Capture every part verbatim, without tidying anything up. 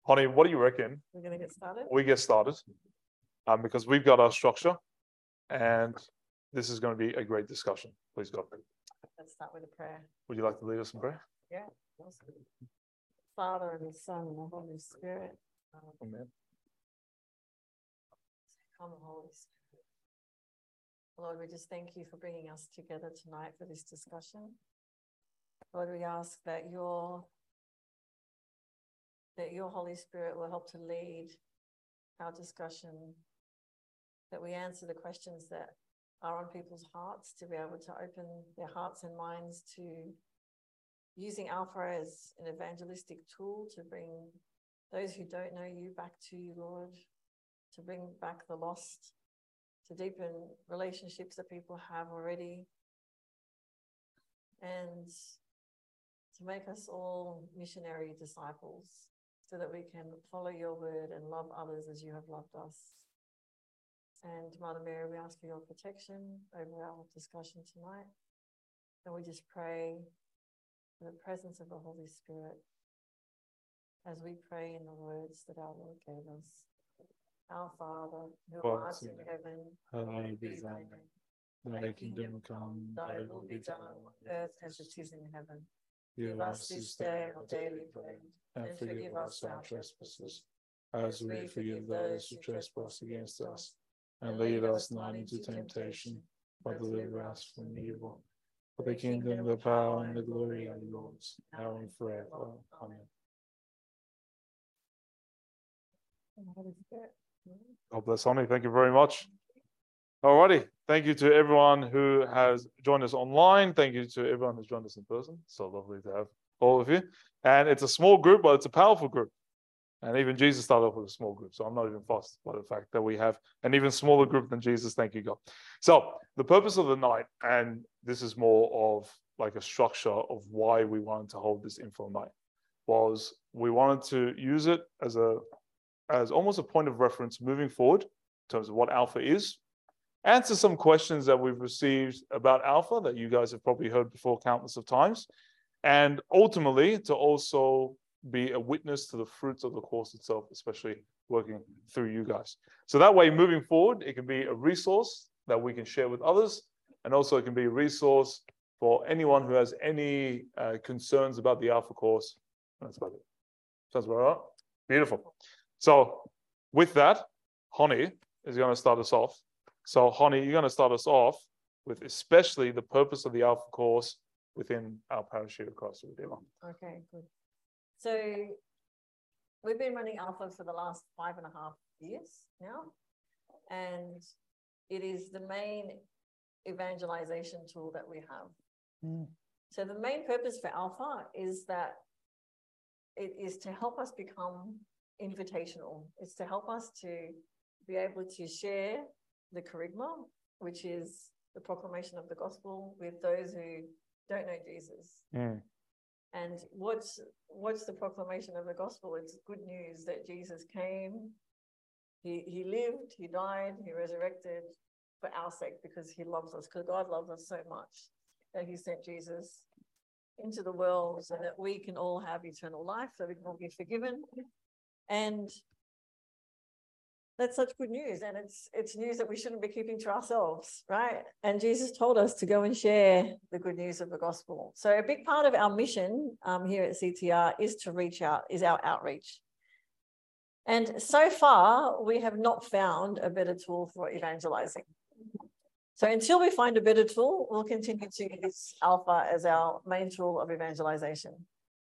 Honey, what do you reckon? We're going to get started. We get started um, because we've got our structure and this is going to be a great discussion. Please God. Let's start with a prayer. Would you like to lead us in prayer? Yeah. Awesome. Father and the Son and the Holy Spirit. Amen. Come, Holy Spirit. Lord, we just thank you for bringing us together tonight for this discussion. Lord, we ask that your that your Holy Spirit will help to lead our discussion, that we answer the questions that are on people's hearts, to be able to open their hearts and minds to using Alpha as an evangelistic tool to bring those who don't know you back to you, Lord, to bring back the lost, to deepen relationships that people have already, and to make us all missionary disciples so that we can follow your word and love others as you have loved us. And Mother Mary, we ask for your protection over our discussion tonight. And we just pray for the presence of the Holy Spirit as we pray in the words that our Lord gave us. Our Father, who art in heaven, hallowed be thy name. Thy kingdom come, thy will be done on earth as it is in heaven. Give us this day our daily bread, and forgive us our trespasses, as we forgive those who trespass against us. And lead us not into temptation, but deliver us from evil. For the kingdom, the power, and the glory are yours, now and forever. Amen. God bless, Honey. Thank you very much. Alrighty. Thank you to everyone who has joined us online. Thank you to everyone who's joined us in person. So lovely to have all of you. And it's a small group, but it's a powerful group. And even Jesus started off with a small group. So I'm not even fussed by the fact that we have an even smaller group than Jesus. Thank you, God. So the purpose of the night, and this is more of like a structure of why we wanted to hold this info night, was we wanted to use it as a as almost a point of reference moving forward in terms of what Alpha is, answer some questions that we've received about Alpha that you guys have probably heard before countless of times, and ultimately to also be a witness to the fruits of the course itself, especially working through you guys. So that way, moving forward, it can be a resource that we can share with others, and also it can be a resource for anyone who has any uh, concerns about the Alpha course. That's about it. Sounds about right? Beautiful. So with that, Honey is going to start us off. So Honey, you're going to start us off with especially the purpose of the Alpha course within our parachute across the Redeemer. Okay, good. So we've been running Alpha for the last five and a half years now, and it is the main evangelization tool that we have. Mm. So the main purpose for Alpha is that it is to help us become invitational. It's to help us to be able to share the charisma, which is the proclamation of the gospel, with those who don't know Jesus. Mm. And what's what's the proclamation of the gospel? It's good news that Jesus came, he he lived, he died, he resurrected for our sake because he loves us, because God loves us so much that he sent Jesus into the world so that we can all have eternal life, so we can all be forgiven. And that's such good news, and it's it's news that we shouldn't be keeping to ourselves, right? And Jesus told us to go and share the good news of the gospel. So a big part of our mission um, here at C T R is to reach out, is our outreach. And so far, we have not found a better tool for evangelizing. So until we find a better tool, we'll continue to use Alpha as our main tool of evangelization.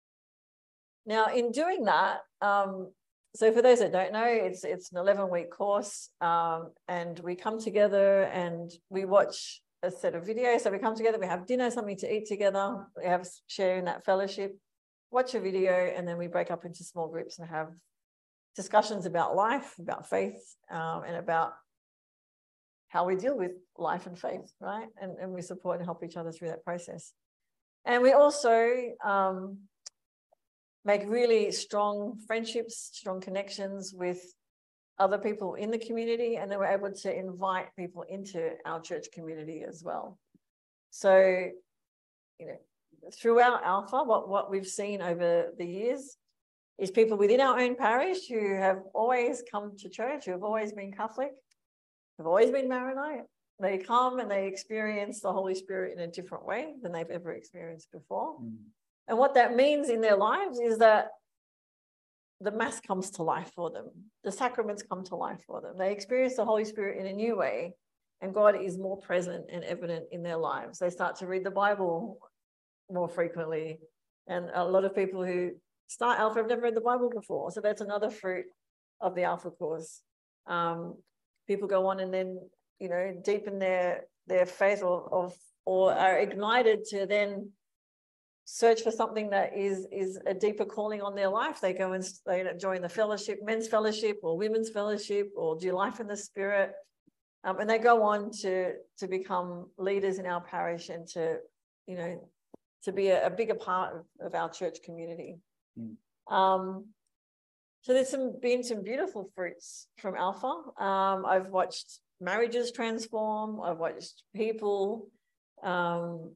Now, in doing that, um, so for those that don't know, it's it's an eleven-week course, um, and we come together and we watch a set of videos. So we come together, we have dinner, something to eat together, we have share in that fellowship, watch a video, and then we break up into small groups and have discussions about life, about faith, um, and about how we deal with life and faith, right? And, and we support and help each other through that process. And we also um, make really strong friendships, strong connections with other people in the community, and then we're able to invite people into our church community as well. So, you know, throughout Alpha, what, what we've seen over the years is people within our own parish who have always come to church, who have always been Catholic, have always been Maronite. They come and they experience the Holy Spirit in a different way than they've ever experienced before. Mm. And what that means in their lives is that the Mass comes to life for them. The sacraments come to life for them. They experience the Holy Spirit in a new way, and God is more present and evident in their lives. They start to read the Bible more frequently. And a lot of people who start Alpha have never read the Bible before. So that's another fruit of the Alpha course. Um, people go on and then, you know, deepen their, their faith or, or, or are ignited to then search for something that is, is a deeper calling on their life. They go and they join the fellowship, men's fellowship or women's fellowship, or do life in the Spirit. Um, and they go on to, to become leaders in our parish and to, you know, to be a, a bigger part of, of our church community. Mm. Um, so there's some been some beautiful fruits from Alpha. Um, I've watched marriages transform. I've watched people um,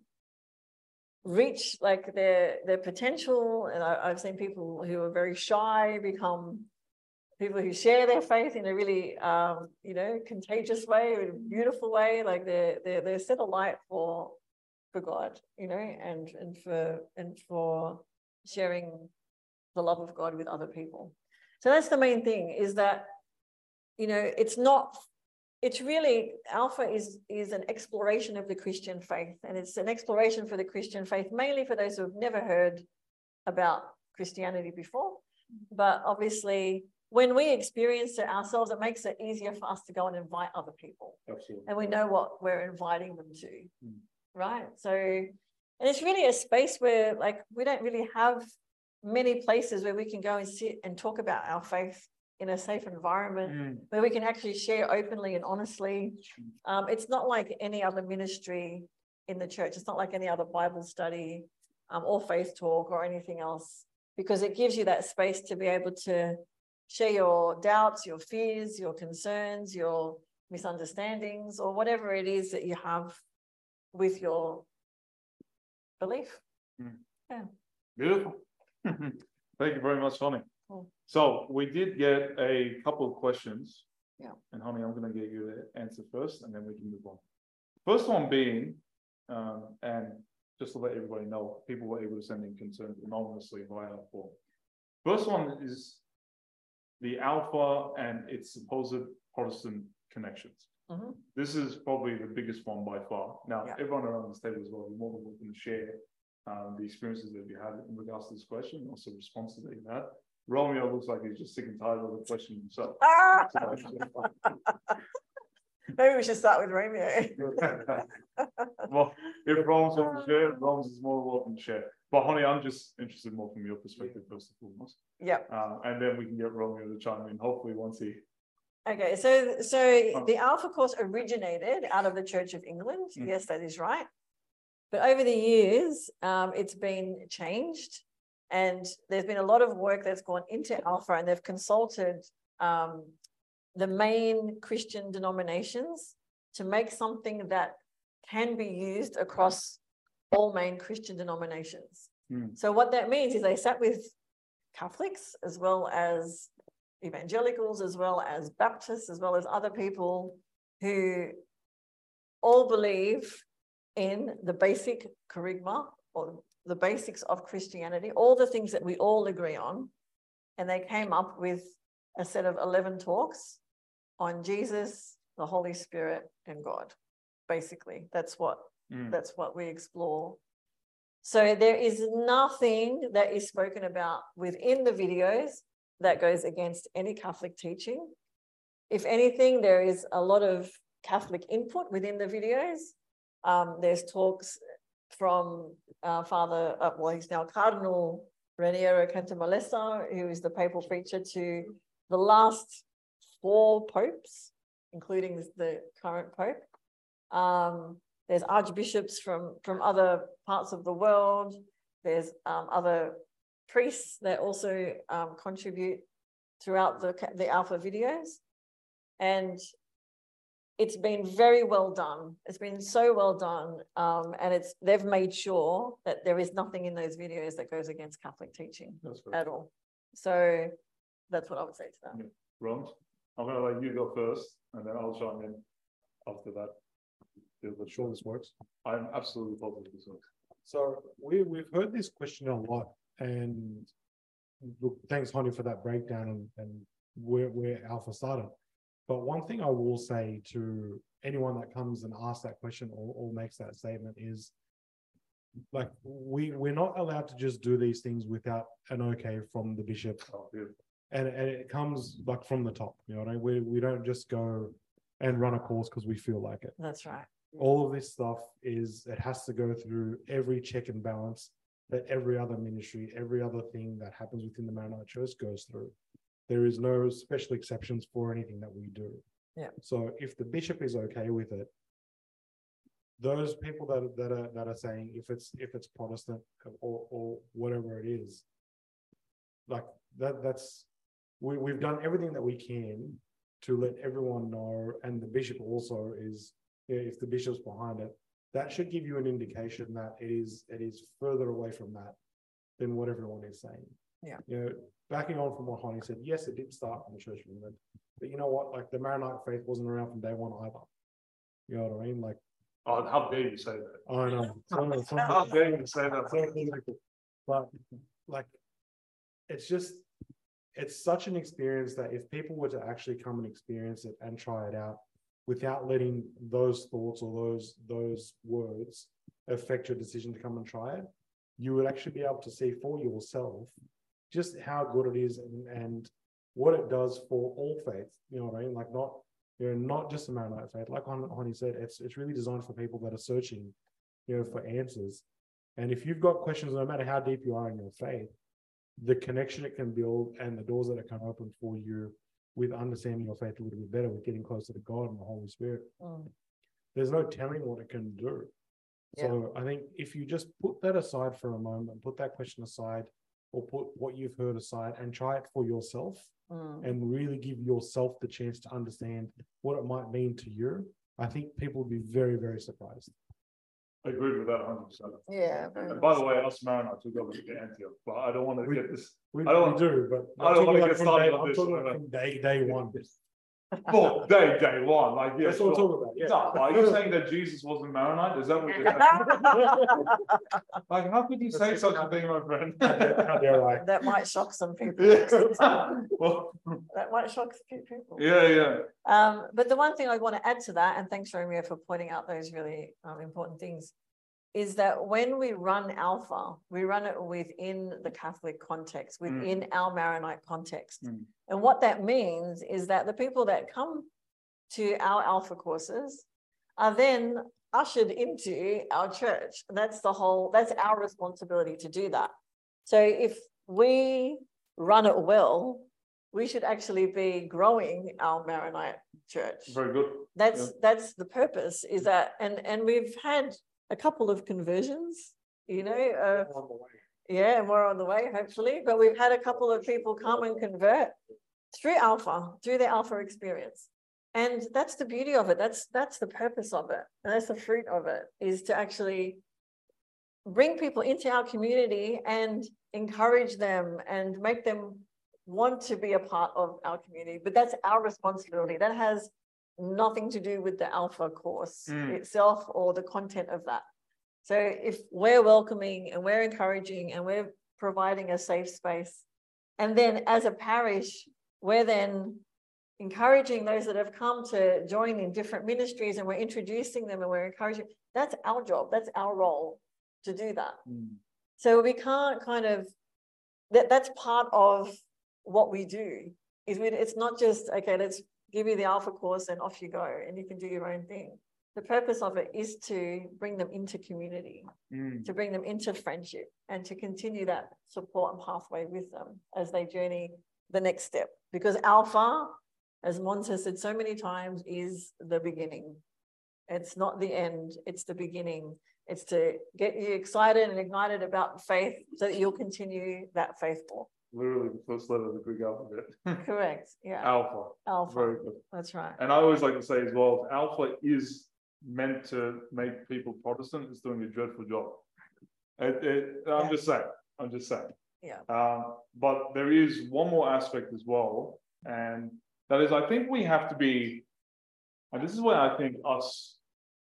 reach like their their potential, and I, I've seen people who are very shy become people who share their faith in a really um, you know, contagious way, in a beautiful way. Like they're they're they're set alight for for God, you know, and and for and for sharing the love of God with other people. So that's the main thing, is that, you know, it's not, it's really, Alpha is, is an exploration of the Christian faith, and it's an exploration for the Christian faith, mainly for those who have never heard about Christianity before. But obviously, when we experience it ourselves, it makes it easier for us to go and invite other people. Absolutely. And we know what we're inviting them to, mm. right? So, and it's really a space where, like, we don't really have many places where we can go and sit and talk about our faith in a safe environment, mm. where we can actually share openly and honestly. Um, it's not like any other ministry in the church. It's not like any other Bible study um, or faith talk or anything else, because it gives you that space to be able to share your doubts, your fears, your concerns, your misunderstandings, or whatever it is that you have with your belief. Mm. Yeah. Beautiful. Thank you very much, Honey. Cool. So we did get a couple of questions. Yeah. And Honey, I'm going to get you the answer first, and then we can move on. First one being, um, and just to let everybody know, people were able to send in concerns anonymously via our form. First one is the Alpha and its supposed Protestant connections. Mm-hmm. This is probably the biggest one by far. Now, yeah. everyone around this table as well, you're more than welcome to share um, the experiences that you had in regards to this question, and also responses that you had. Romeo looks like he's just sick and tired of the question himself. Ah! Maybe we should start with Romeo. Well, if Rome's wants to share, Rome's is more welcome to share. But Honey, I'm just interested more from your perspective first and foremost. Yeah. Uh, and then we can get Romeo to chime in, hopefully once he. Okay, so so the Alpha course originated out of the Church of England. Mm. Yes, that is right. But over the years, um, it's been changed, and there's been a lot of work that's gone into Alpha, and they've consulted um, the main Christian denominations to make something that can be used across all main Christian denominations. Mm. So what that means is they sat with Catholics as well as evangelicals, as well as Baptists, as well as other people who all believe in the basic kerygma, or the basics of Christianity, all the things that we all agree on. And they came up with a set of eleven talks on Jesus, the Holy Spirit, and God. Basically, that's what mm. that's what we explore. So there is nothing that is spoken about within the videos that goes against any Catholic teaching. If anything, there is a lot of Catholic input within the videos. Um, there's talks from uh, Father, uh, well, he's now Cardinal Raniero Cantamalessa, who is the papal preacher to the last four popes, including the current pope. Um, there's archbishops from, from other parts of the world. There's um, other priests that also um, contribute throughout the, the Alpha videos. And it's been very well done. It's been so well done. Um, and it's they've made sure that there is nothing in those videos that goes against Catholic teaching at all. So that's what I would say to that. Yeah. Ron, I'm going to let you go first, and then I'll chime in after that. I'm sure this works. I'm absolutely positive this works. So we, we've heard this question a lot, and look, thanks, Honey, for that breakdown and, and where, where Alpha started. But one thing I will say to anyone that comes and asks that question or, or makes that statement is, like, we, we're not allowed to just do these things without an okay from the bishop. Oh, yeah. And, and it comes like from the top, you know what I mean? We, we don't just go and run a course because we feel like it. That's right. All of this stuff is, it has to go through every check and balance that every other ministry, every other thing that happens within the Maronite Church goes through. There is no special exceptions for anything that we do. Yeah. So if the bishop is okay with it, those people that that are that are saying if it's if it's Protestant or or whatever it is, like that that's we we've done everything that we can to let everyone know, and the bishop also is, if the bishop's behind it, that should give you an indication that it is it is further away from that than what everyone is saying. Yeah. You know, backing on from what Honey said, yes, it did start in the Church of England, but you know what? Like the Maronite faith wasn't around from day one either. You know what I mean? Like, Oh, how dare you say that? I know. So, so, How dare you say that? so, but like, it's just, it's such an experience that if people were to actually come and experience it and try it out without letting those thoughts or those those words affect your decision to come and try it, you would actually be able to see for yourself just how good it is and, and what it does for all faith. You know what I mean? Like, not, you know, not just the Maronite faith. Like Honey said, it's it's really designed for people that are searching, you know, for answers. And if you've got questions, no matter how deep you are in your faith, the connection it can build and the doors that it can open for you with understanding your faith a little bit better, with getting closer to God and the Holy Spirit. Mm. There's no telling what it can do. So yeah. I think if you just put that aside for a moment, put that question aside, or put what you've heard aside and try it for yourself, mm. and really give yourself the chance to understand what it might mean to you, I think people would be very, very surprised. I agree with that one hundred percent. Yeah. And by the way, us Maronites, we've got to get Antioch, but I don't want to we, get this. We, I don't we do, but I don't want to like get started day, on this. I'm talking about from day, day one. Well, day, day one, like, yeah. That's what sure. I'm talking about. Yeah. No, are you saying that Jesus wasn't Maronite? Is that what you're saying? Like, how could you say That's such a thing, my friend? How dare I? That might shock some people. Yeah. Well, that might shock a few people. Yeah, yeah. Um, but the one thing I want to add to that, and thanks, Romeo, for pointing out those really um, important things, is that when we run Alpha, we run it within the Catholic context, within mm. our Maronite context. Mm. And what that means is that the people that come to our Alpha courses are then ushered into our church. That's the whole, that's our responsibility to do that. So if we run it well, we should actually be growing our Maronite church. Very good. That's, yeah. that's the purpose, is that, and, and we've had a couple of conversions, you know, uh, on the way. Yeah, more on the way, hopefully. But we've had a couple of people come and convert through Alpha, through the Alpha experience. And that's the beauty of it. That's that's the purpose of it. And that's the fruit of it, is to actually bring people into our community and encourage them and make them want to be a part of our community. But that's our responsibility. That has nothing to do with the Alpha course mm. itself or the content of that. So if we're welcoming and we're encouraging and we're providing a safe space, and then as a parish, we're then encouraging those that have come to join in different ministries, and we're introducing them and we're encouraging, that's our job, that's our role to do that. Mm. So we can't kind of, that, that's part of what we do, is we, it's not just, okay, let's give you the Alpha course and off you go and you can do your own thing. The purpose of it is to bring them into community, mm. to bring them into friendship, and to continue that support and pathway with them as they journey the next step. Because Alpha, as Mons has said so many times, is the beginning. It's not the end, it's the beginning. It's to get you excited and ignited about faith so that you'll continue that faith walk. Literally the first letter of the Greek alphabet. Correct, yeah. Alpha. Alpha. Very good. That's right. And I always like to say as well, Alpha is meant to make people Protestant. It's doing a dreadful job. It, it, I'm yeah. just saying. I'm just saying. Yeah. Um, but there is one more aspect as well, and that is, I think we have to be, and this is where I think us,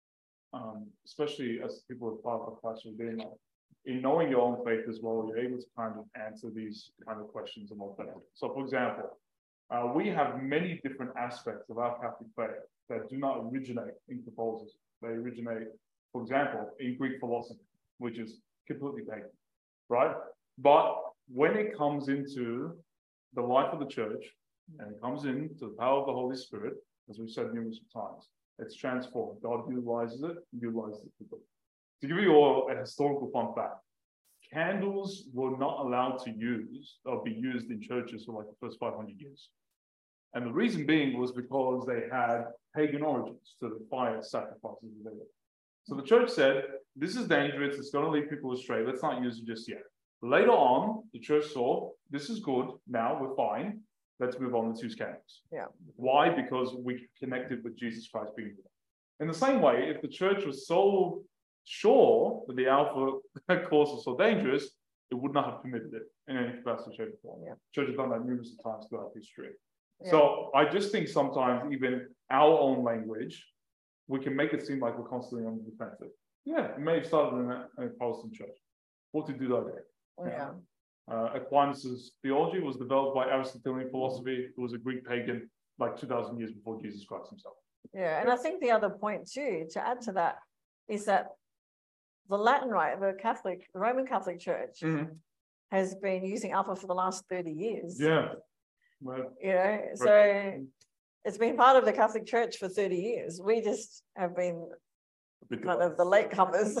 um, especially as people with part of Christ, being like, in knowing your own faith as well, you're able to kind of answer these kind of questions a lot better. So, for example, uh, we have many different aspects of our Catholic faith that do not originate in Catholicism. They originate, for example, in Greek philosophy, which is completely pagan, right? But when it comes into the life of the church and it comes into the power of the Holy Spirit, as we've said numerous times, it's transformed. God utilizes it, utilizes it for good. To give you all a historical fun fact, candles were not allowed to use or be used in churches for like the first five hundred years. And the reason being was because they had pagan origins to the fire sacrifices they did. So the church said, this is dangerous, it's going to lead people astray, let's not use it just yet. Later on, the church saw, this is good, now we're fine, let's move on to use candles. Yeah. Why? Because we connected with Jesus Christ being with them. In the same way, if the church was so sure that the Alpha course was so dangerous, it would not have permitted it in any capacity, shape, or form. Yeah. Church has done that numerous times throughout history. Yeah. So I just think sometimes even our own language, we can make it seem like we're constantly on the defensive. Yeah, it may have started in a, in a Protestant church. What did do that day? Yeah. Uh, Aquinas' theology was developed by Aristotelian philosophy. It was a Greek pagan like two thousand years before Jesus Christ himself. Yeah, and I think the other point too, to add to that, is that the Latin Rite, the Catholic, the Roman Catholic Church, Mm-hmm. has been using Alpha for the last thirty years. Yeah. Well, You know, so it's been part of the Catholic Church for thirty years. We just have been kind of the latecomers.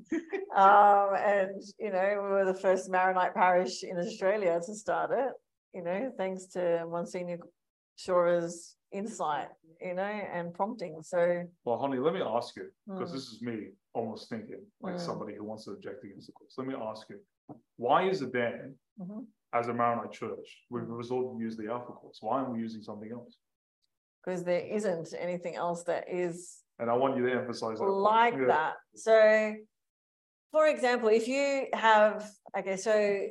um, and, you know, we were the first Maronite parish in Australia to start it, you know, thanks to Monsignor Shora's insight, you know, and prompting. So, well, honey, let me ask you, because Mm. this is me almost thinking like Mm. somebody who wants to object against the course. Let me ask you, why is it then, mhm, as a Maronite church, we've resorted to use the Alpha course? Why aren't we using something else? because there isn't anything else that is And I want you to emphasize that. point. like Yeah. that. So, for example, if you have, okay, so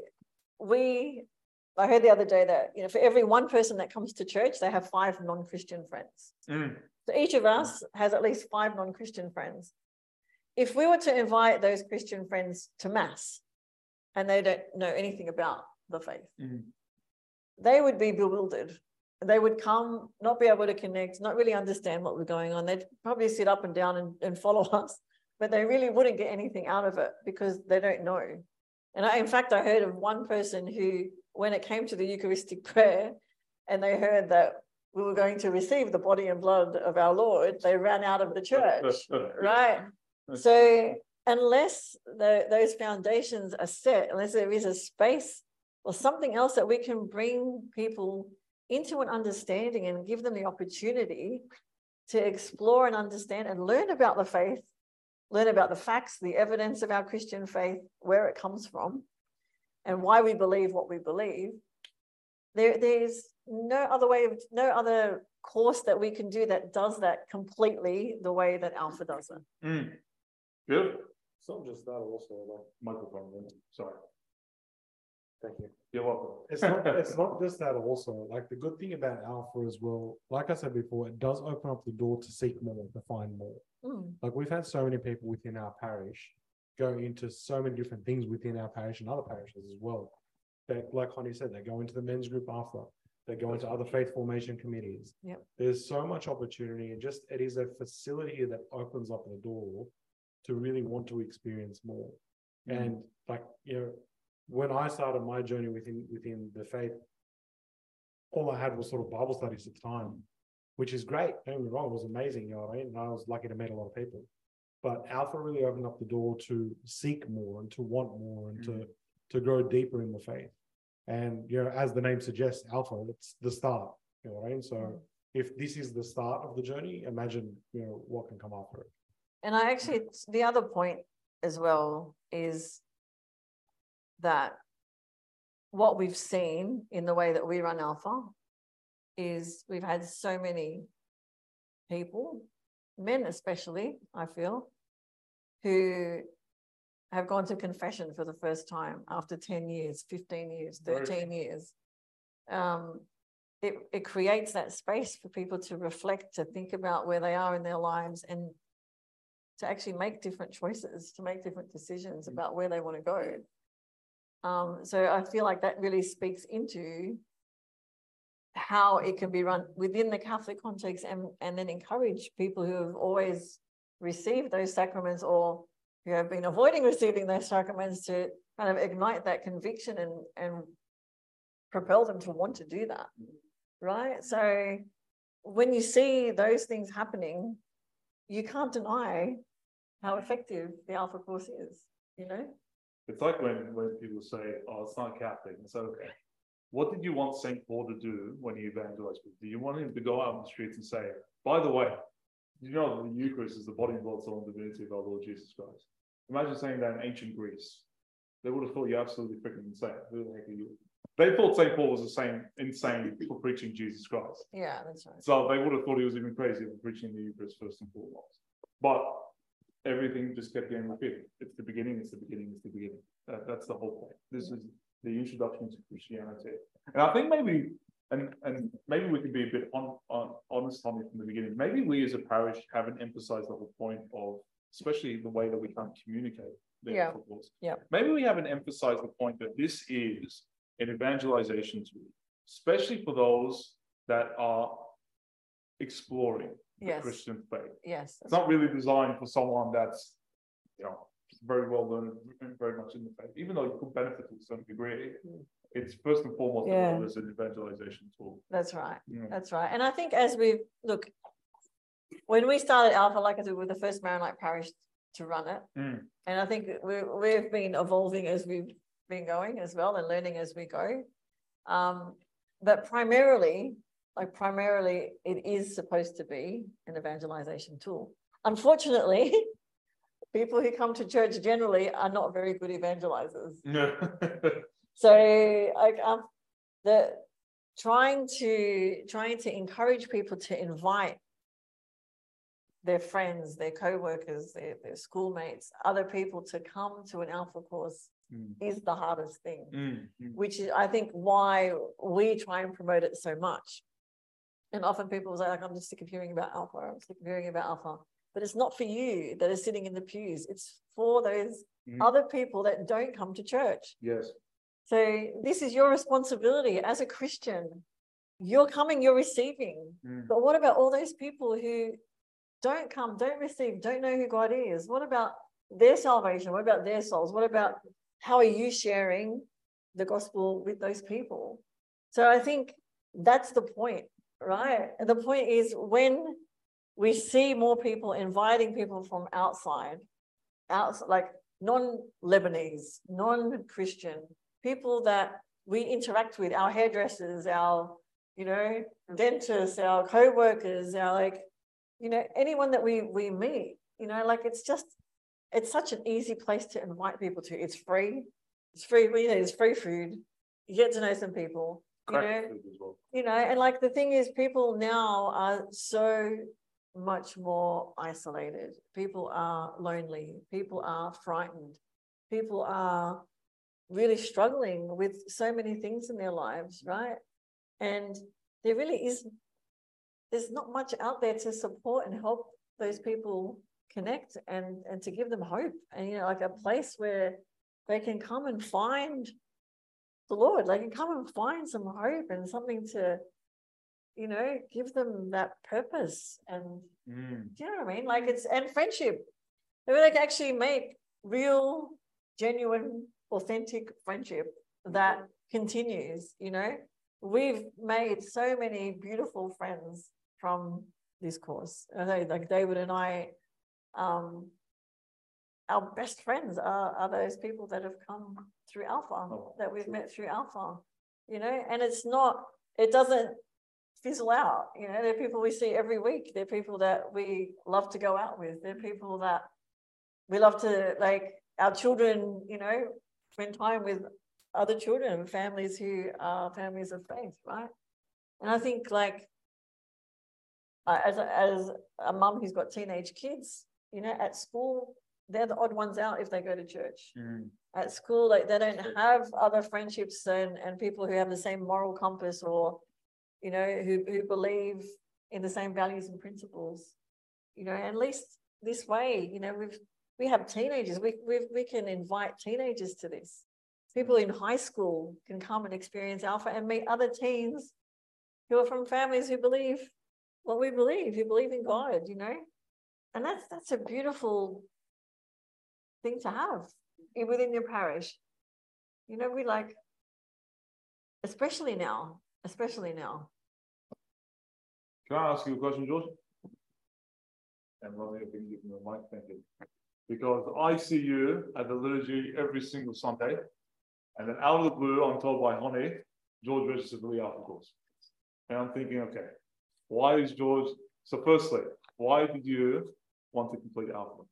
we, I heard the other day that, you know, for every one person that comes to church, they have five non-Christian friends. Mm. So each of us has at least five non-Christian friends. If we were to invite those Christian friends to mass and they don't know anything about the faith, Mm. they would be bewildered. They would come, not be able to connect, not really understand what was going on. They'd probably sit up and down and, and follow us, but they really wouldn't get anything out of it because they don't know. And I, in fact, I heard of one person who, when it came to the Eucharistic prayer, and they heard that we were going to receive the body and blood of our Lord, they ran out of the church, right? So unless the, those foundations are set, unless there is a space or something else that we can bring people into an understanding and give them the opportunity to explore and understand and learn about the faith, learn about the facts, the evidence of our Christian faith, where it comes from, and why we believe what we believe. There, there's no other way of, no other course that we can do that does that completely the way that Alpha does it. Mm. Good. It's not just that also, like, Microphone. then. Sorry. thank you. You're welcome. It's not, it's not just that also, like the good thing about Alpha as well, like I said before, it does open up the door to seek more, to find more. Mm. Like we've had so many people within our parish go into so many different things within our parish and other parishes as well. That, like Connie said, they go into the men's group after, they go into other faith formation committees. Yep. There's so much opportunity, and just it is a facility that opens up the door to really want to experience more. Mm. And like, you know, when I started my journey within within the faith, all I had was sort of Bible studies at the time, which is great. Don't get me wrong, it was amazing, you know what I mean? And I was lucky to meet a lot of people. But Alpha really opened up the door to seek more and to want more and mm. to to grow deeper in the faith. And you know, as the name suggests, Alpha, it's the start. You know what I mean? So mm. if this is the start of the journey, imagine you know what can come after it. And I actually, the other point as well is that what we've seen in the way that we run Alpha is we've had so many people, men especially, I feel, who have gone to confession for the first time after ten years, fifteen years, thirteen years. Um, it, it creates that space for people to reflect, to think about where they are in their lives, and to actually make different choices, to make different decisions about where they want to go. Um, so I feel like that really speaks into how it can be run within the Catholic context, and, and then encourage people who have always received those sacraments or who have been avoiding receiving those sacraments to kind of ignite that conviction and, and propel them to want to do that, right? So when you see those things happening, you can't deny how effective the Alpha Course is, you know? It's like when, when people say, oh, it's not Catholic. It's okay. What did you want Saint Paul to do when he evangelized people? Do you want him to go out on the streets and say, by the way, you know, the Eucharist is the body and blood, soul, and divinity of our Lord Jesus Christ? Imagine saying that in ancient Greece. They would have thought you're absolutely freaking insane. Who the heck are you? They thought Saint Paul was the same insane for preaching Jesus Christ. Yeah, that's right. So they would have thought he was even crazy for preaching the Eucharist first and foremost. But everything just kept getting repeated. It's the beginning, it's the beginning, it's the beginning. That, that's the whole point. This is the introduction to Christianity. And I think maybe, and, and maybe we can be a bit on, on, honest on it from the beginning. Maybe we as a parish haven't emphasized the whole point of, especially the way that we can't communicate. Yeah. Yeah. Maybe we haven't emphasized the point that this is an evangelization tool, especially for those that are exploring the Yes. Christian faith. Yes. It's not really designed for someone that's, you know, very well learned, very much in the faith, even though you could benefit to a certain degree. It's first and foremost Yeah. as an evangelization tool. That's right. Yeah. That's right. And I think as we look, when we started Alpha, like I said, we were the first Maronite parish to run it. Mm. And I think we, we've been evolving as we've been going as well, and learning as we go. Um, but primarily, like primarily, it is supposed to be an evangelization tool. Unfortunately, people who come to church generally are not very good evangelizers. Yeah. So like um, the trying to trying to encourage people to invite their friends, their co-workers, their, their schoolmates, other people to come to an Alpha course mm. is the hardest thing, mm. Mm. which is, I think, why we try and promote it so much. And often people say, like, I'm just sick of hearing about Alpha, I'm sick of hearing about Alpha. But it's not for you that are sitting in the pews. It's for those mm. other people that don't come to church. Yes. So this is your responsibility as a Christian. You're coming, you're receiving. Mm. But what about all those people who don't come, don't receive, don't know who God is? What about their salvation? What about their souls? What about how are you sharing the gospel with those people? So I think that's the point, right? And the point is when we see more people inviting people from outside, outside like non-Lebanese, non-Christian, people that we interact with, our hairdressers, our, you know, dentists, our co-workers, our like, you know, anyone that we we meet, you know, like it's just, it's such an easy place to invite people to. It's free. It's free, you know, it's free food. You get to know some people, you know, well. you know, and like the thing is people now are so much more isolated. People are lonely. People are frightened. People are really struggling with so many things in their lives, right? And there really is there's not much out there to support and help those people connect and, and to give them hope and, you know, like a place where they can come and find the Lord. They can come and find some hope and something to, you know, give them that purpose. And mm. do you know what I mean? Like it's, and friendship. They would like actually make real, genuine, authentic friendship that continues, you know. We've made so many beautiful friends from this course. I know, like David and I, um, our best friends are, are those people that have come through Alpha, oh, that we've met through Alpha, you know, and it's not, it doesn't fizzle out, you know, they're people we see every week. They're people that we love to go out with. They're people that we love to, like our children, you know, spend time with other children and families who are families of faith, right? And I think like, Uh, as, a, as a mum who's got teenage kids, you know, at school, they're the odd ones out if they go to church. Mm. At school, like they don't have other friendships and, and people who have the same moral compass or, you know, who, who believe in the same values and principles. You know, at least this way, you know, we've we have teenagers. We we we can invite teenagers to this. People in high school can come and experience Alpha and meet other teens who are from families who believe what we believe, who believe in God, you know. And that's that's a beautiful thing to have within your parish. You know, we like, especially now, especially now. Can I ask you a question, George? And Ronnie, if you can give me a mic, thank you. Because I see you at the liturgy every single Sunday, and then out of the blue, I'm told by Honey, George registered for the Alpha course. And I'm thinking, okay, why is George, so firstly, why did you want to complete Alpha?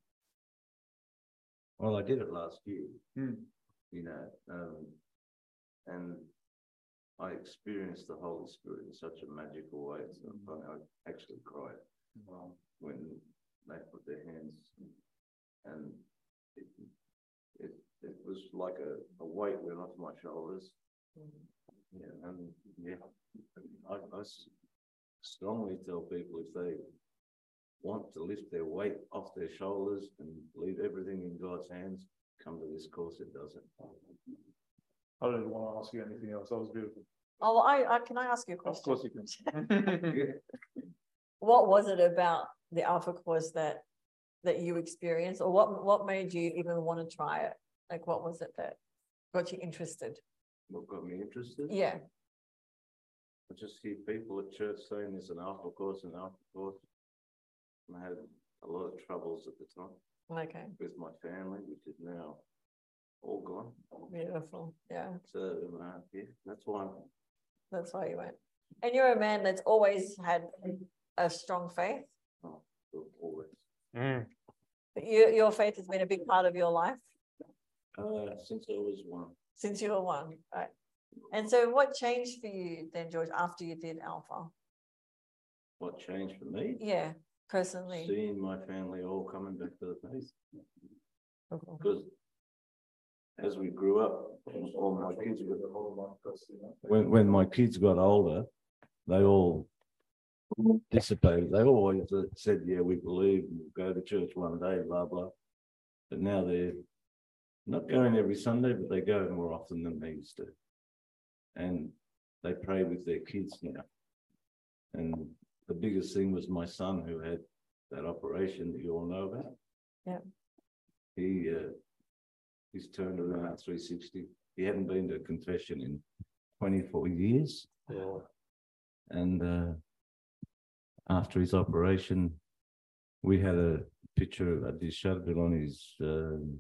Well, I did it last year, Hmm. you know, um, and I experienced the Holy Spirit in such a magical way. So I actually cried Wow. when they put their hands, and it, it, it was like a, a weight went off my shoulders. Yeah, and yeah, I, I strongly tell people if they want to lift their weight off their shoulders and leave everything in God's hands, come to this course. It does it. I don't even want to ask you anything else. That was beautiful. Oh, I, I can I ask you a question? Of course you can. What was it about the Alpha course that that you experienced, or what what made you even want to try it? Like, what was it that got you interested? What got me interested? Yeah. I just hear people at church saying there's an Alpha course, an Alpha course. And I had a lot of troubles at the time Okay. with my family, which is now all gone. Beautiful. Yeah. So uh, yeah, that's why. That's why you went. And you're a man that's always had a strong faith. Oh, always. Mm. But you, your faith has been a big part of your life Uh, since I was one. since you were one, right? And so, what changed for you then, George, after you did Alpha? What changed for me? Yeah, personally. Seeing my family all coming back to the faith. Okay. Because as we grew up, all my kids got when when my kids got older, they all dissipated. They always said, "Yeah, we believe, we'll go to church one day, blah blah." But now they're not going every Sunday, but they go more often than they used to, and they pray with their kids now. And the biggest thing was my son, who had that operation that you all know about. Yeah. He uh, he's turned around three sixty. He hadn't been to confession in twenty-four years. Yeah. And uh, after his operation, we had a picture of this shutter on his um,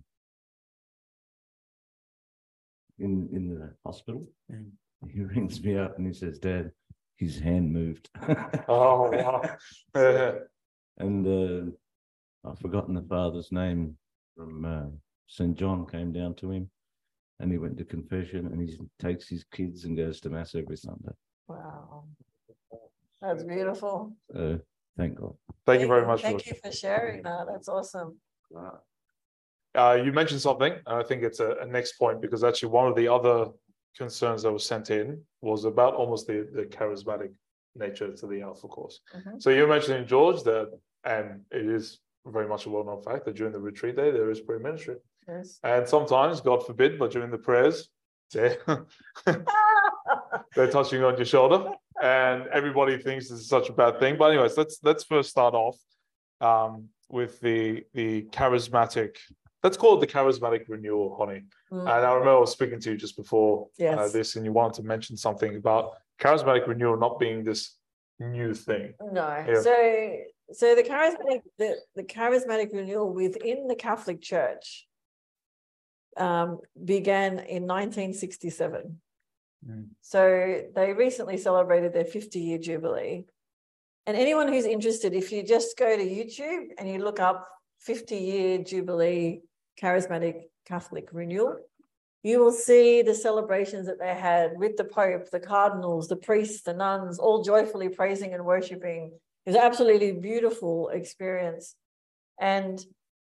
in in the hospital. Mm. He rings me up and he says, "Dad, his hand moved." Oh, wow. Yeah. And uh, I've forgotten the father's name from uh, Saint John, came down to him, and he went to confession, and he takes his kids and goes to mass every Sunday. Wow. That's beautiful. So thank God. Thank you very much, Thank George. you for sharing that. That's awesome. Wow. Uh, you mentioned something, and I think it's a, a next point, because actually one of the other concerns that was sent in was about almost the, the charismatic nature to the Alpha course. Mhm. So you're mentioning, George, that, and it is very much a well-known fact that during the retreat day, there is prayer ministry. Yes. And sometimes, God forbid, but during the prayers, they're, they're touching on your shoulder, and everybody thinks this is such a bad thing. But anyways, let's let's first start off um, with the the charismatic. Let's call it the charismatic renewal, Honey. Mm. And I remember I was speaking to you just before uh, Yes. this, and you wanted to mention something about charismatic renewal not being this new thing. No. Yeah. So so the charismatic the, the charismatic renewal within the Catholic Church um, began in nineteen sixty-seven. Mm. So they recently celebrated their fifty-year jubilee. And anyone who's interested, if you just go to YouTube and you look up fifty-year jubilee charismatic Catholic renewal, you will see the celebrations that they had with the Pope, the cardinals, the priests, the nuns, all joyfully praising and worshiping. It's an absolutely beautiful experience. And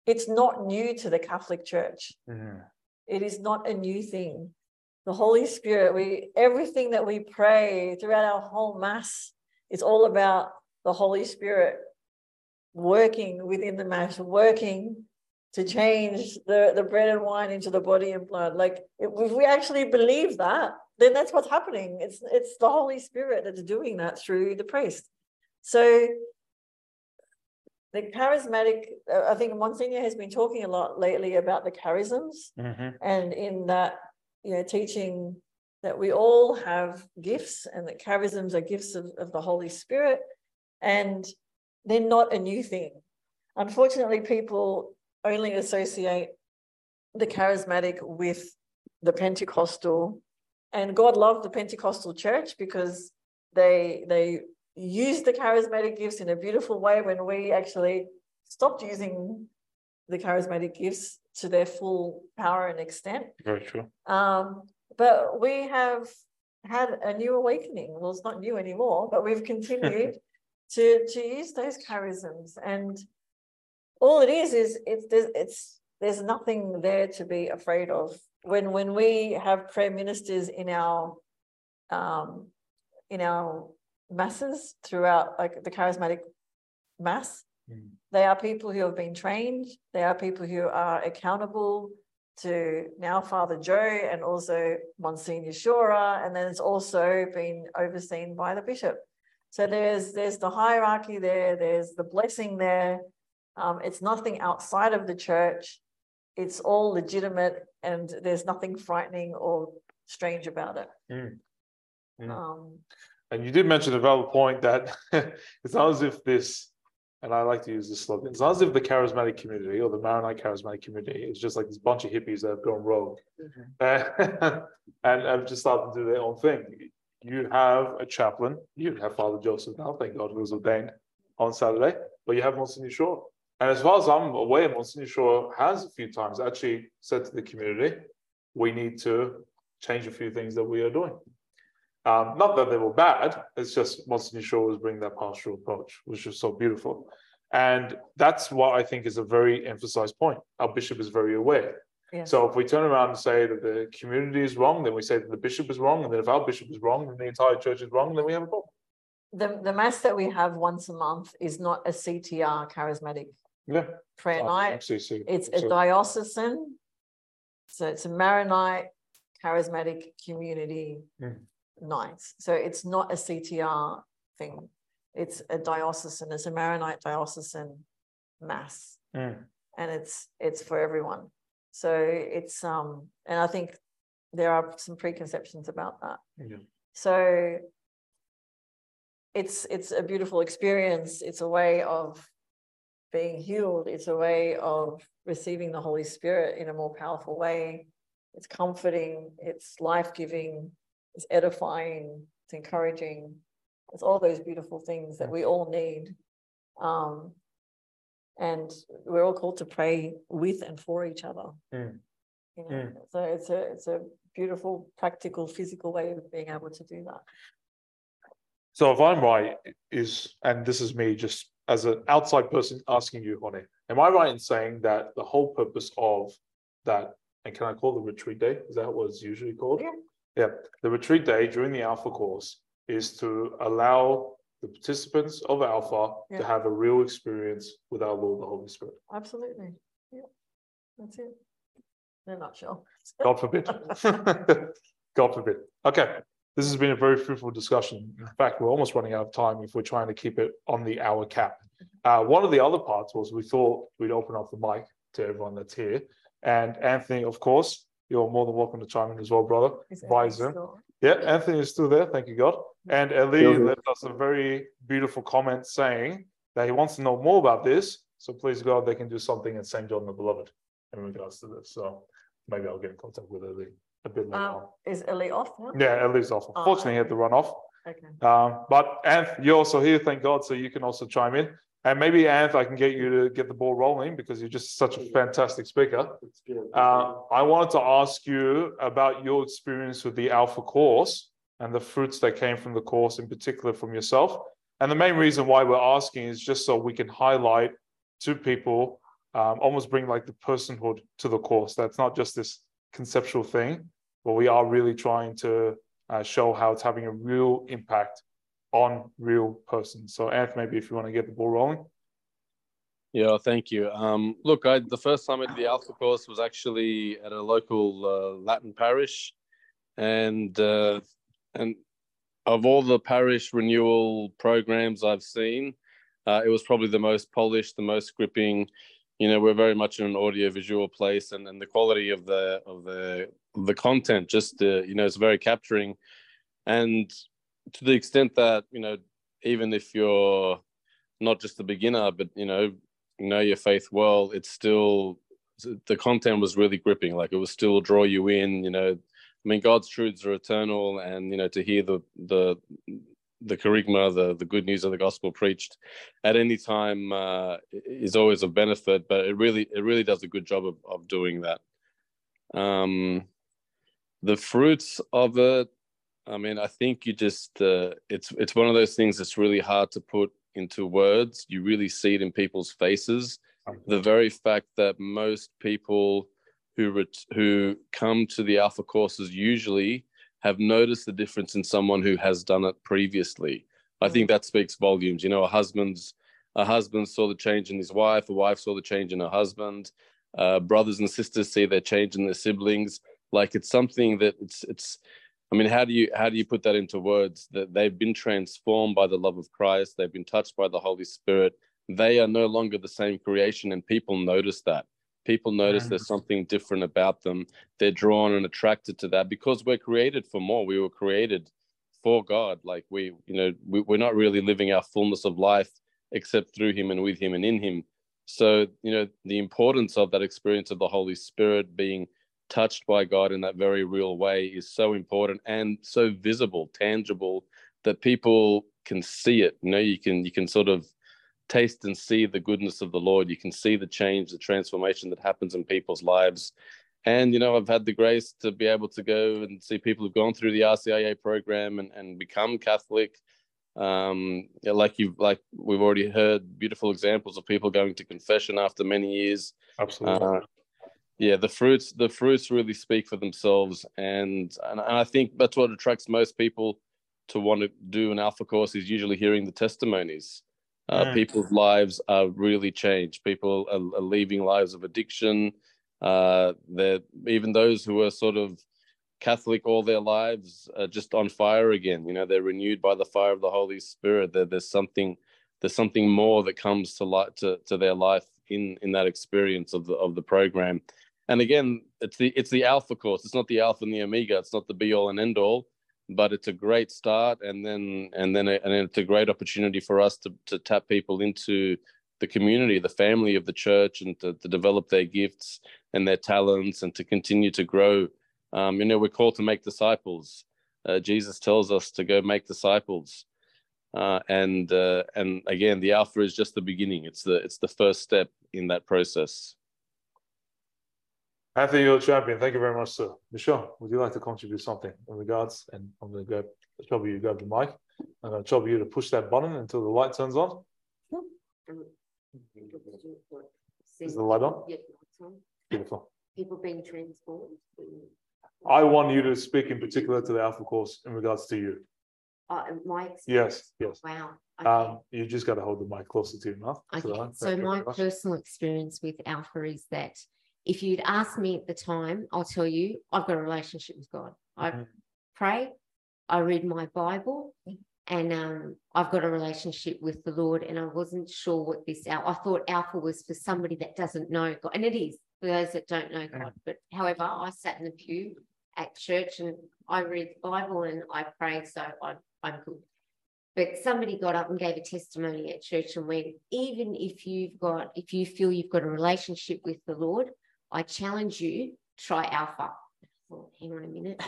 it's not new to the Catholic Church. Mhm. It is not a new thing. The Holy Spirit, we everything that we pray throughout our whole Mass, it's all about the Holy Spirit working within the Mass, working to change the, the bread and wine into the body and blood. Like if, if we actually believe that, then that's what's happening. It's it's the Holy Spirit that's doing that through the priest. So the charismatic, uh, I think Monsignor has been talking a lot lately about the charisms, Mhm. and in that, you know, teaching that we all have gifts and that charisms are gifts of, of the Holy Spirit, and they're not a new thing. Unfortunately, people only associate the charismatic with the Pentecostal, and God loved the Pentecostal church because they they used the charismatic gifts in a beautiful way when we actually stopped using the charismatic gifts to their full power and extent. Very true. Um, but we have had a new awakening. Well, it's not new anymore, but we've continued to, to use those charisms. And all it is, is it's, there's, it's, there's nothing there to be afraid of. When, when we have prayer ministers in our, um, in our masses throughout, like the charismatic mass, Mm. they are people who have been trained. They are people who are accountable to now Father Joe and also Monsignor Shura, and then it's also been overseen by the bishop. So there's there's the hierarchy there, there's the blessing there. Um, it's nothing outside of the church. It's all legitimate, and there's nothing frightening or strange about it. Mm. Mm. Um, And you did mention a valid point that it's not as if this, and I like to use this slogan, it's not as if the charismatic community or the Maronite charismatic community is just like this bunch of hippies that have gone rogue uh, and have just started to do their own thing. You have a chaplain, you have Father Joseph now, thank God, who was ordained on Saturday, but you have Monsignor Shaw. And as far as I'm aware, Monsignor Shaw has a few times actually said to the community, we need to change a few things that we are doing. Um, not that they were bad, it's just Monsignor Shaw was bringing that pastoral approach, which is so beautiful. And that's what I think is a very emphasized point. Our bishop is very aware. yeah. So if we turn around and say that the community is wrong, then we say that the bishop is wrong. And then if our bishop is wrong, then the entire church is wrong, then we have a problem. The, the mass that we have once a month is not a C T R charismatic Yeah. prayer Oh, night. actually, see, It's a so- diocesan, so it's a Maronite charismatic community Mm. night. So it's not a C T R thing. It's a diocesan, it's a Maronite diocesan mass, Mm. and it's it's for everyone. So it's um, and I think there are some preconceptions about that. Yeah. So it's it's a beautiful experience. It's a way of being healed. It's a way of receiving the Holy Spirit in a more powerful way. It's comforting, it's life-giving, it's edifying, it's encouraging. It's all those beautiful things that we all need. Um, and we're all called to pray with and for each other. Mm. You know? Mm. So it's a it's a beautiful, practical, physical way of being able to do that. So if I'm right, is, and this is me just as an outside person asking you, Honey, am I right in saying that the whole purpose of that, and can I call the retreat day? Is that what it's usually called? Yeah. Yeah. The retreat day during the Alpha course is to allow the participants of Alpha Yeah. to have a real experience with our Lord, the Holy Spirit. Absolutely. Yeah. That's it. In a nutshell. God forbid. God forbid. Okay. This has been a very fruitful discussion. In fact, we're almost running out of time if we're trying to keep it on the hour cap. Uh, one of the other parts was we thought we'd open up the mic to everyone that's here. And Anthony, of course, you're more than welcome to chime in as well, brother. Is Via Anthony Zoom. still- Yeah, Anthony is still there. Thank you, God. And Eli Still here. left us a very beautiful comment saying that he wants to know more about this. So please, God, they can do something in Saint John the Beloved in regards to this. So maybe I'll get in contact with Eli a bit later Um, on. is Ellie off now? Yeah, Eli's off. Oh, Unfortunately, he had to run off. Okay. Um, but Anth, you're also here, thank God, so you can also chime in. And maybe, Anth, I can get you to get the ball rolling because you're just such a fantastic speaker. Uh, I wanted to ask you about your experience with the Alpha course and the fruits that came from the course, in particular from yourself. And the main reason why we're asking is just so we can highlight to people um, almost bring like the personhood to the course. That's not just this conceptual thing, but we are really trying to uh, show how it's having a real impact on real persons. So, Anth, maybe if you want to get the ball rolling. Yeah, thank you. Um, look, I, the first time I did the Alpha course was actually at a local uh, Latin parish, and uh, and of all the parish renewal programs I've seen, uh, it was probably the most polished, the most gripping. You know, we're very much in an audio-visual place, and, and the quality of the of the of the content just uh, you know, it's very capturing, and to the extent that, you know, even if you're not just a beginner, but you know. know your faith well, it's still, the content was really gripping. Like it will still draw you in, you know. I mean, God's truths are eternal, and you know, to hear the the the kerygma, the the good news of the gospel preached at any time uh, is always of benefit. But it really it really does a good job of of doing that. Um, the fruits of it, I mean, I think you just uh, it's it's one of those things that's really hard to put into words. You really see it in people's faces. The very fact that most people who ret- who come to the Alpha courses usually have noticed the difference in someone who has done it previously. I think that speaks volumes. You know, a husband's a husband saw the change in his wife, a wife saw the change in her husband, uh, brothers and sisters see their change in their siblings. Like it's something that it's it's I mean, how do you how do you put that into words? That they've been transformed by the love of Christ, they've been touched by the Holy Spirit. They are no longer the same creation, and people notice that. People notice mm. there's something different about them. They're drawn and attracted to that because we're created for more. We were created for God. Like we, you know, we, we're not really living our fullness of life except through Him and with Him and in Him. So, you know, the importance of that experience of the Holy Spirit being touched by God in that very real way is so important and so visible, tangible, that people can see it. You know, you can you can sort of taste and see the goodness of the Lord. You can see the change, the transformation that happens in people's lives. And, you know, I've had the grace to be able to go and see people who've gone through the R C I A program and, and become Catholic. Um, like you've, like we've already heard beautiful examples of people going to confession after many years. Absolutely. Uh, Yeah, the fruits the fruits really speak for themselves, and, and and I think that's what attracts most people to want to do an Alpha course is usually hearing the testimonies. Uh, mm. People's lives are really changed. People are, are leaving lives of addiction. Uh, they're even those who are sort of Catholic all their lives are just on fire again. You know, they're renewed by the fire of the Holy Spirit. There, there's something there's something more that comes to light to, to their life in in that experience of the of the program. And again, it's the it's the Alpha course. It's not the Alpha and the Omega. It's not the be all and end all, but it's a great start. And then and then and it's a great opportunity for us to to tap people into the community, the family of the church, and to, to develop their gifts and their talents and to continue to grow. Um, you know, we're called to make disciples. Uh, Jesus tells us to go make disciples. Uh, and uh, and again, the Alpha is just the beginning. It's the it's the first step in that process. Anthony, you're a champion. Thank you very much, sir. Michelle, would you like to contribute something in regards? And I'm going to go trouble you, grab the mic. I'm going to trouble you to push that button until the light turns on. Is the light on? Yeah, it's on. Beautiful. People being transformed. I want you to speak in particular to the Alpha course in regards to you. Uh, my experience. Yes, yes. Wow. Okay. Um, you just got to hold the mic closer to your mouth. Okay. So, so my personal experience with Alpha is that if you'd asked me at the time, I'll tell you, I've got a relationship with God. I mm-hmm. pray, I read my Bible, and um, I've got a relationship with the Lord, and I wasn't sure what this, I thought Alpha was for somebody that doesn't know God, and it is for those that don't know God. But however, I sat in the pew at church and I read the Bible and I prayed, so I'm, I'm good. But somebody got up and gave a testimony at church and went, even if you've got, if you feel you've got a relationship with the Lord, I challenge you, try Alpha. Oh, hang on a minute.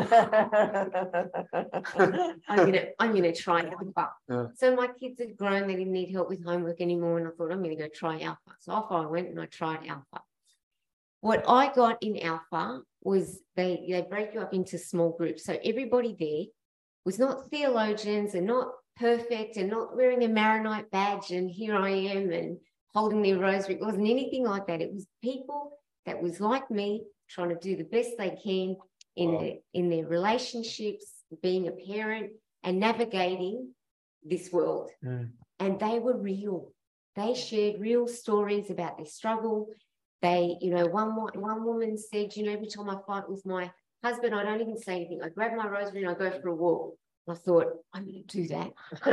I'm gonna, I'm gonna try Alpha. Yeah. So my kids had grown; they didn't need help with homework anymore, and I thought I'm gonna go try Alpha. So off I went and I tried Alpha. What I got in Alpha was they they break you up into small groups. So everybody there was not theologians and not perfect and not wearing a Maronite badge. And here I am and holding their rosary. It wasn't anything like that. It was people that was like me, trying to do the best they can in, Wow. their, in their relationships, being a parent and navigating this world. Mm. And they were real. They shared real stories about their struggle. They, you know, one, one woman said, you know, every time I fight with my husband, I don't even say anything. I grab my rosary and I go for a walk. I thought, I'm going to do that.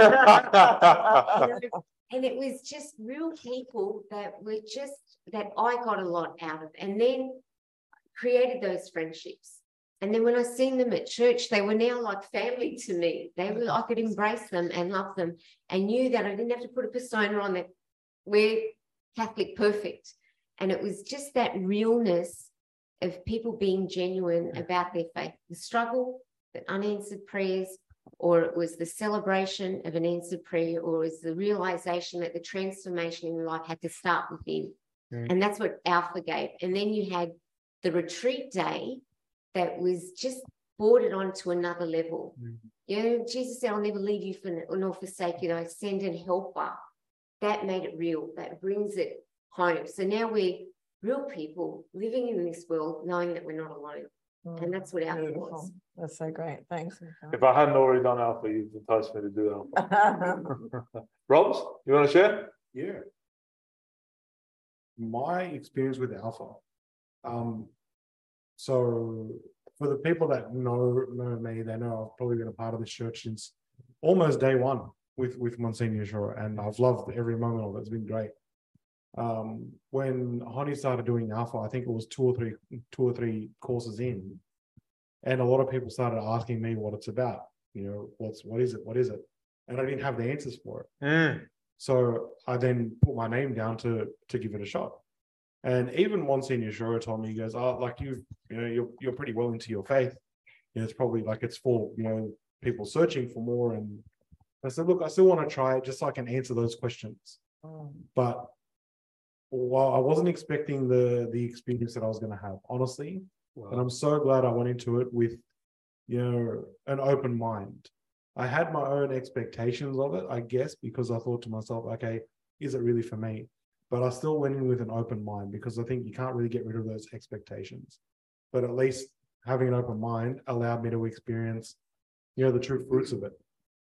You know, and it was just real people that were just, that I got a lot out of. And then created those friendships. And then when I seen them at church, they were now like family to me. They were, I could embrace them and love them and knew that I didn't have to put a persona on that we're Catholic perfect. And it was just that realness of people being genuine about their faith, the struggle, the unanswered prayers, or it was the celebration of an answered prayer, or it was the realization that the transformation in life had to start within. Mm. And that's what Alpha gave. And then you had the retreat day that was just brought it on to another level. Mm. You know, Jesus said, I'll never leave you for, nor forsake you. I send an helper. That made it real. That brings it home. So now we're real people living in this world, knowing that we're not alone. Mm, And that's what Alpha beautiful. was. That's so great. Thanks. If I hadn't already done Alpha, you've enticed me to do Alpha. Robs, you want to share? Yeah. My experience with Alpha. Um, so for the people that know know me, they know I've probably been a part of this church since almost day one with, with Monsignor Shore, and I've loved every moment of it. It's been great. Um, when Honey started doing Alpha, I think it was two or three, two or three courses in, and a lot of people started asking me what it's about. You know, what's what is it? What is it? And I didn't have the answers for it. Mm. So I then put my name down to to give it a shot. And even Monsignor Shore told me, he goes, "Oh, like you, you know, you're you're pretty well into your faith. You know, it's probably like it's for you know people searching for more." And I said, "Look, I still want to try it just so I can answer those questions." Mm. But while I wasn't expecting the the experience that I was going to have, honestly, Wow. and I'm so glad I went into it with, you know, an open mind. I had my own expectations of it, I guess, because I thought to myself, okay, is it really for me? But I still went in with an open mind because I think you can't really get rid of those expectations. But at least having an open mind allowed me to experience, you know, the true fruits of it.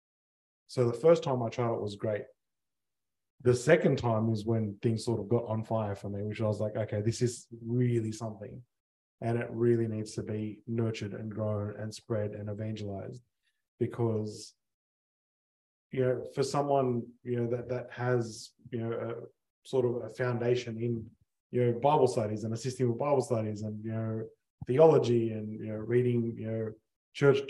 So the first time I tried it was great. The second time is when things sort of got on fire for me, which I was like, okay, this is really something. And it really needs to be nurtured and grown and spread and evangelized. Because, you know, for someone, you know, that that has, you know, a sort of a foundation in, you know, Bible studies and assisting with Bible studies and, you know, theology and, you know, reading, you know, church,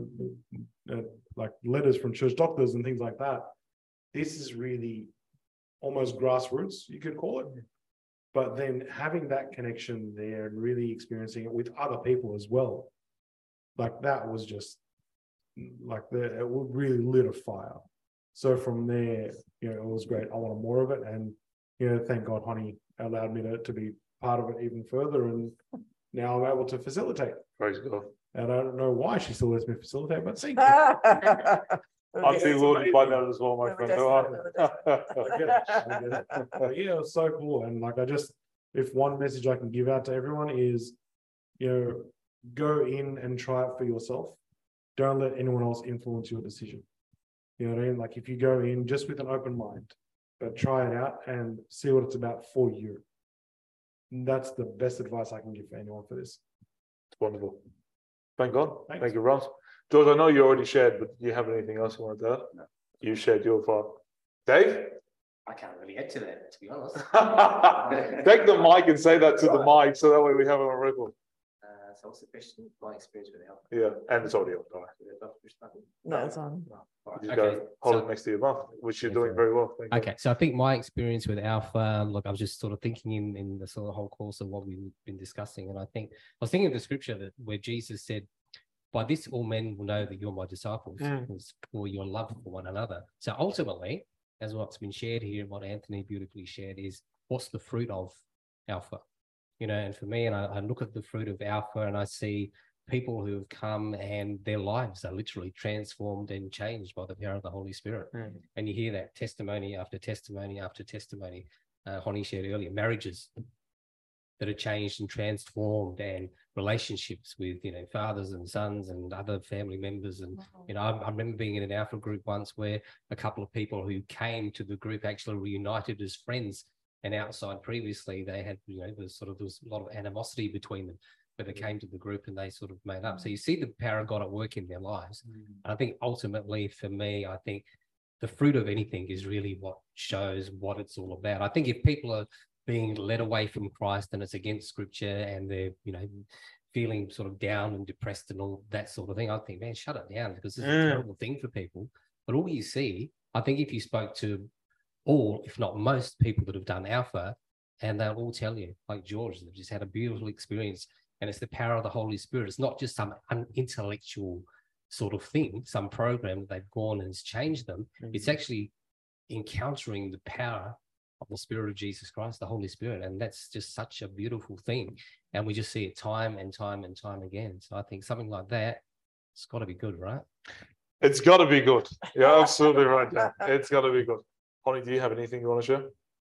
uh, uh, like letters from church doctors and things like that. This is really almost grassroots, you could call it. But then having that connection there and really experiencing it with other people as well, like that was just like the, it really lit a fire. So from there, you know, it was great. I wanted more of it. And, you know, thank God Honey allowed me to, to be part of it even further. And now I'm able to facilitate. Praise God. And I don't know why she still lets me facilitate, but see. I'm feeling loaded by that as well, my We're friend. desperate, we're I get it, I get it. But yeah, it was so cool. And like, I just, if one message I can give out to everyone is, you know, go in and try it for yourself. Don't let anyone else influence your decision. You know what I mean? Like if you go in just with an open mind, but try it out and see what it's about for you. And that's the best advice I can give for anyone for this. It's wonderful. Thank God. Thanks. Thank you, Ross. George, I know you already shared, but do you have anything else you want to add? No. You shared your part. Dave? I can't really add to that, to be honest. Take the mic and say that to the mic so that way we have it on record. Uh, so what's the question? My experience with Alpha. Yeah, and it's audio. All right. No, it's on. You just Okay, go hold so- it next to your mouth, which you're Yes, doing sir. very well. Thank you. Okay, so I think my experience with Alpha, um, look, I was just sort of thinking in, in the sort of whole course of what we've been discussing, and I think I was thinking of the scripture that where Jesus said, "By this all men will know that you're my disciples, Mm. is for your love for one another." So ultimately, as what's been shared here, and what Anthony beautifully shared is, what's the fruit of Alpha? You know, and for me, and I, I look at the fruit of Alpha, and I see people who have come and their lives are literally transformed and changed by the power of the Holy Spirit. Mm. And you hear that testimony after testimony after testimony. uh, Honey shared earlier, marriages that are changed and transformed, and relationships with, you know, fathers and sons and other family members. And, you know, I, I remember being in an Alpha group once where a couple of people who came to the group actually reunited as friends, and outside previously they had, you know, there was sort of, there was a lot of animosity between them, but they came to the group and they sort of made up. So you see the power of God at work in their lives. Mm. And I think ultimately for me, I think the fruit of anything is really what shows what it's all about. I think if people are being led away from Christ and it's against scripture and they're, you know, feeling sort of down and depressed and all that sort of thing, I think, man, shut it down, because this is mm. a terrible thing for people. But all you see, I think if you spoke to all, if not most people that have done Alpha, and they'll all tell you, like George, they've just had a beautiful experience, and it's the power of the Holy Spirit. It's not just some intellectual sort of thing, some program that they've gone and has changed them. Mm. It's actually encountering the power of the Spirit of Jesus Christ, the Holy Spirit. And that's just such a beautiful thing. And we just see it time and time and time again. So I think something like that, it's got to be good, right? It's got to be good. You're absolutely right, Dan. It's got to be good. Holly, do you have anything you want to share?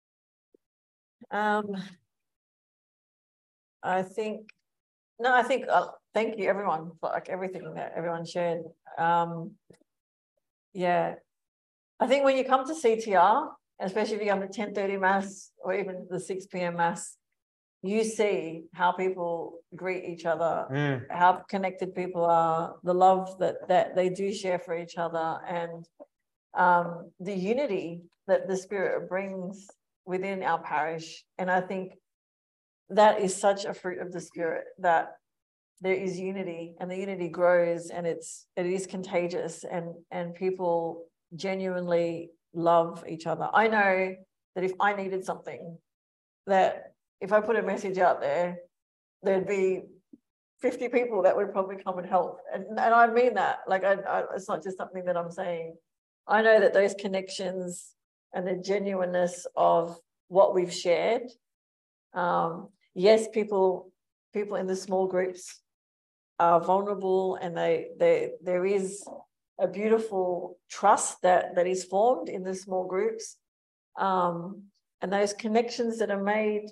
Um, I think, no, I think, uh, thank you everyone for like everything that everyone shared. Um, yeah, I think when you come to C T R, especially if you come to ten thirty mass or even the six p m mass, you see how people greet each other, mm. how connected people are, the love that, that they do share for each other, and um, the unity that the Spirit brings within our parish. And I think that is such a fruit of the Spirit, that there is unity, and the unity grows, and it's it is contagious, and and people genuinely love each other. I know that if I needed something, that if I put a message out there, there'd be fifty people that would probably come and help. And, and I mean that, like, I, I, it's not just something that I'm saying. I know that those connections and the genuineness of what we've shared, um, yes, people, people in the small groups are vulnerable, and they, they, there is a beautiful trust that, that is formed in the small groups. Um, and those connections that are made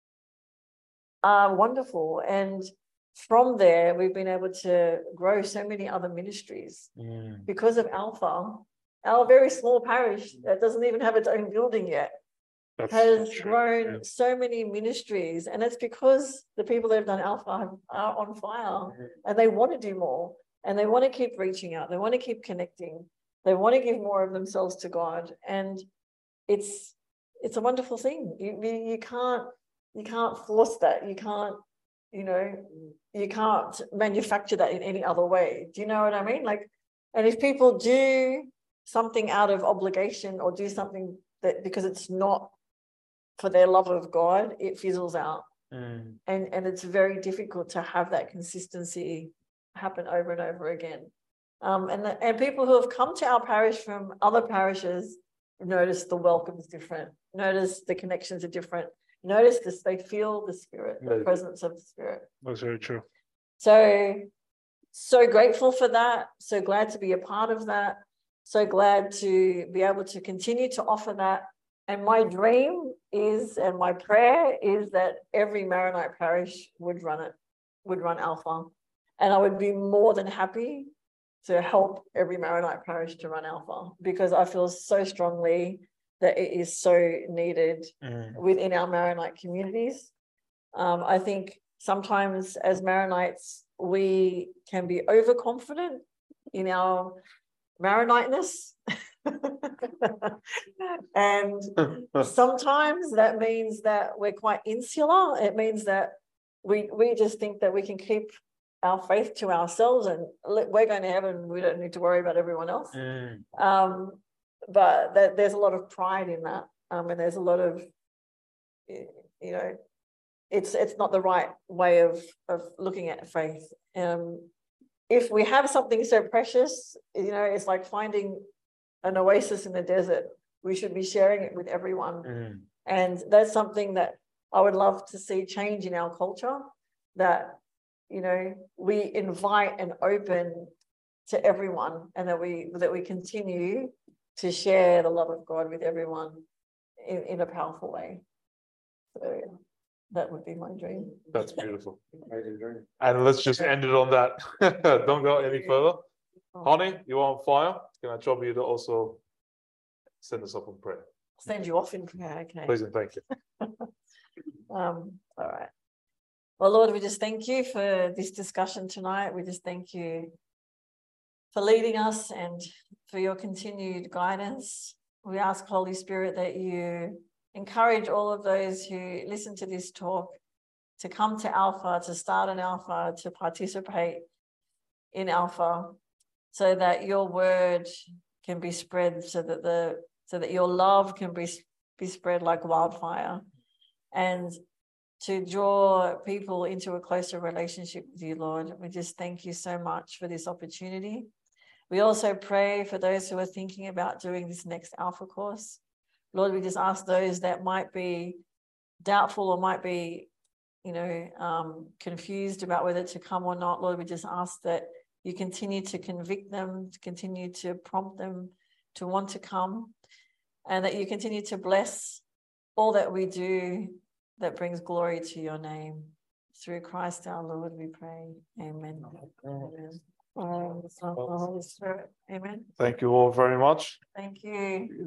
are wonderful. And from there, we've been able to grow so many other ministries mm. because of Alpha. Our very small parish that doesn't even have its own building yet That's has true. grown yeah. so many ministries. And it's because the people that have done Alpha have, are on fire mm-hmm. and they want to do more. And they want to keep reaching out. They want to keep connecting. They want to give more of themselves to God. And it's it's a wonderful thing. You, you, you can't you can't force that. You can't, you know, you can't manufacture that in any other way. Do you know what I mean? Like, and if people do something out of obligation or do something that because it's not for their love of God, it fizzles out. Mm. And, and it's very difficult to have that consistency happen over and over again. Um, and, the, and people who have come to our parish from other parishes notice the welcome is different, notice the connections are different, notice this, they feel the Spirit, the yeah. presence of the Spirit. That's very true. So, so grateful for that, so glad to be a part of that, so glad to be able to continue to offer that. And my dream is, and my prayer is that every Maronite parish would run it, would run Alpha. And I would be more than happy to help every Maronite parish to run Alpha, because I feel so strongly that it is so needed mm. within our Maronite communities. Um, I think sometimes as Maronites, we can be overconfident in our Maroniteness. And sometimes that means that we're quite insular. It means that we, we just think that we can keep our faith to ourselves and we're going to heaven. We don't need to worry about everyone else. Mm. Um, but that, there's a lot of pride in that. Um, and there's a lot of, you know, it's it's not the right way of, of looking at faith. Um, if we have something so precious, you know, it's like finding an oasis in the desert. We should be sharing it with everyone. Mm. And that's something that I would love to see change in our culture, that, you know, we invite and open to everyone, and that we that we continue to share the love of God with everyone in, in a powerful way. So that would be my dream. That's beautiful. And let's just end it on that. Don't go any further. Honey, you on fire? Can I trouble you to also send us up in prayer? Send you off in prayer. Okay. Please and thank you. Um, all right. Well, Lord, we just thank you for this discussion tonight. We just thank you for leading us and for your continued guidance. We ask, Holy Spirit, that you encourage all of those who listen to this talk to come to Alpha, to start an Alpha, to participate in Alpha, so that your word can be spread, so that the so that your love can be, be spread like wildfire, and to draw people into a closer relationship with you, Lord. We just thank you so much for this opportunity. We also pray for those who are thinking about doing this next Alpha course. Lord, we just ask those that might be doubtful or might be, you know, um, confused about whether to come or not. Lord, we just ask that you continue to convict them, to continue to prompt them to want to come, and that you continue to bless all that we do that brings glory to your name. Through Christ our Lord, we pray. Amen. Amen. Um, Holy Spirit. Amen. Thank you all very much. Thank you.